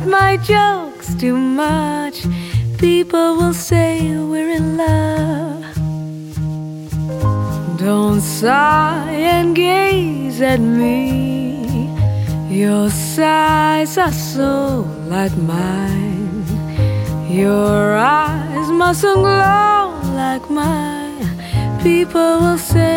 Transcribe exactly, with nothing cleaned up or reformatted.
at my jokes too much, people will say we're in love. Don't sigh and gaze at me, your sighs are so like mine. Your eyes mustn't glow like mine, people will say